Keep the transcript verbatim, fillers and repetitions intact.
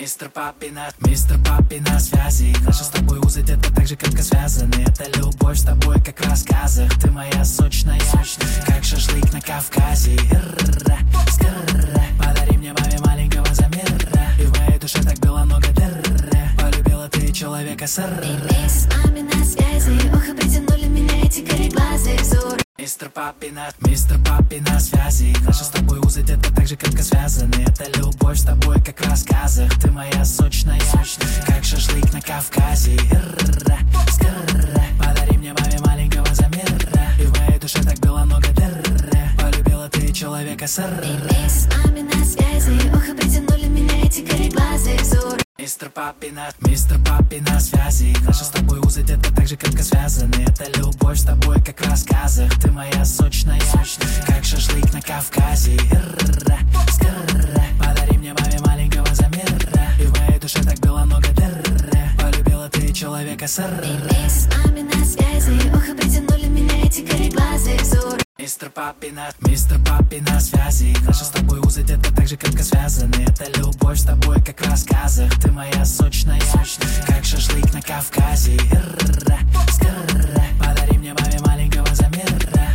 Мистер Паппи на, мистер Паппи на связи. Наши с тобой узы где-то так же крепко связаны. Это любовь с тобой, как в рассказах. Ты моя сочная, как шашлык на Кавказе. Подари мне маме маленького замера, и в моей душе так было много дыр. Полюбила ты человека, сэр. Мы с мамой на связи. Ох, и притянули меня эти кореглазые взоры. Мистер Паппи на, мистер Паппи на связи. Наши с тобой узы где-то так же крепко связаны. Это любовь с тобой, как в рассказах. Ты моя сочная, как шашлык на Кавказе. Подари мне маме маленького замера, и в моей душе так было много дыр. Полюбила ты человека, сэр. Мы с мамой на связи. Ох, и притянули меня эти кореглазые взоры. Мистер Паппи на, мистер Паппи на связи. Наши с тобой узы где-то так же крепко связаны. Это любовь с тобой, как в рассказах. Ты моя сочная, как шашлык на Кавказе. Подари мне маме маленького замера, и в моей душе так было много дыр. Полюбила ты человека, сэр. Мы с мамой на связи. Ох, и притянули меня эти кореглазые взоры. Мистер Паппи на, мистер Паппи на связи. Наши с тобой узы где-то так же крепко связаны. Это любовь с тобой, как в рассказах. Ты моя сочная, как шашлык на Кавказе.